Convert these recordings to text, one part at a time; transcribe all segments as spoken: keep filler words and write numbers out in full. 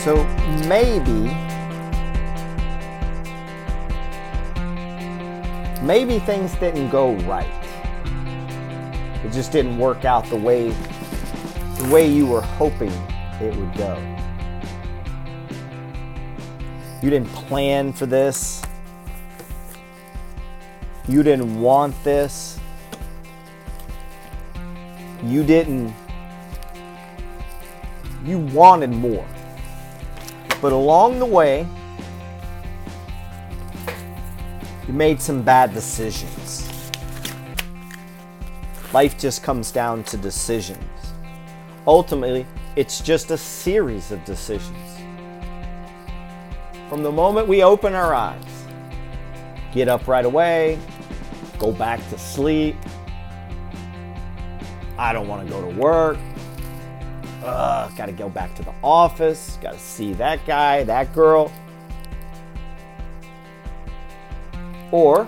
So maybe, maybe things didn't go right. It just didn't work out the way, the way you were hoping it would go. You didn't plan for this. You didn't want this. You didn't, you wanted more. But along the way, you made some bad decisions. Life just comes down to decisions. Ultimately, it's just a series of decisions. From the moment we open our eyes, get up right away, go back to sleep. I don't want to go to work. Ugh, got to go back to the office. Got to see that guy, that girl. Or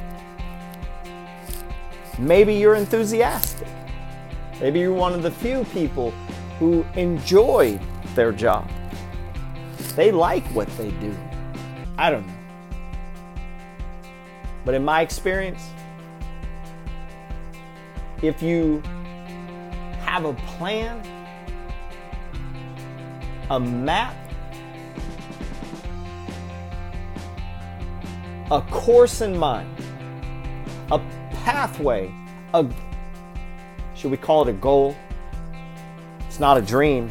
maybe you're enthusiastic. Maybe you're one of the few people who enjoy their job. They like what they do. I don't know. But in my experience, if you have a plan, a map, a course in mind, a pathway, a, should we call it a goal? It's not a dream.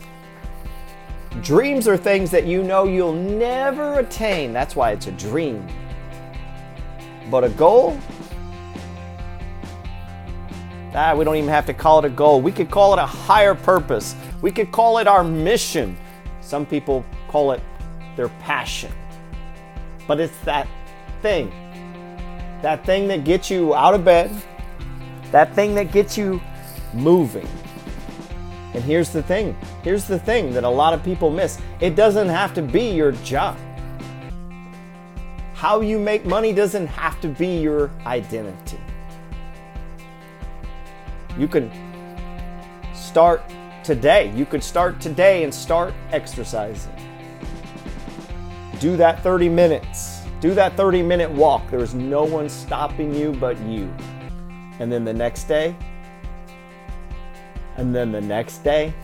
Dreams are things that you know you'll never attain. That's why it's a dream. But a goal? Ah, we don't even have to call it a goal. We could call it a higher purpose. We could call it our mission. Some people call it their passion. But it's that thing. That thing that gets you out of bed. That thing that gets you moving. And here's the thing. Here's the thing that a lot of people miss. It doesn't have to be your job. How you make money doesn't have to be your identity. You could start today. You could start today and start exercising. Do that thirty minutes. Do that thirty minute walk. There's no one stopping you but you. And then the next day, and then the next day,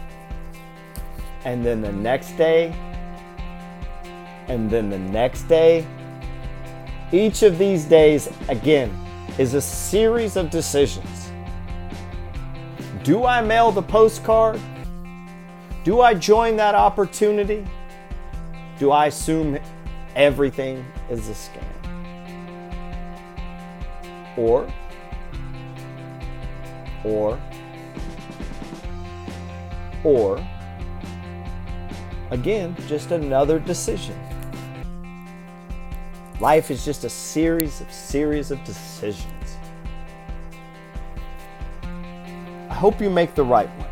and then the next day, and then the next day. Each of these days, again, is a series of decisions. Do I mail the postcard? Do I join that opportunity? Do I assume everything is a scam? Or, or, or, again, just another decision. Life is just a series of series of decisions. I hope you make the right one.